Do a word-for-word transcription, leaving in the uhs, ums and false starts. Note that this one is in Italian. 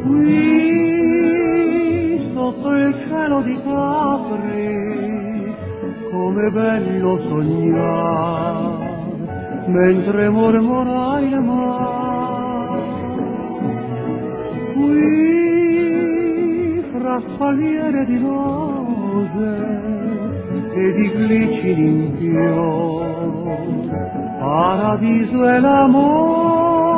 Qui sotto il cielo di Capri, come bello sognare, mentre mormora il mare. Qui fra spalliere di rose e di glicini in fior, paradiso è l'amore.